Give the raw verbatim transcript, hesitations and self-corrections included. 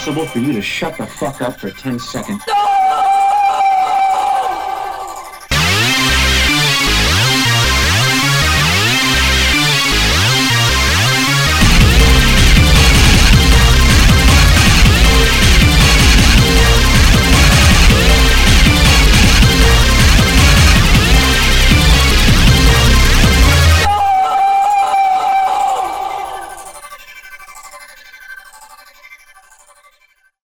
possible for you to shut the fuck up for ten seconds? No!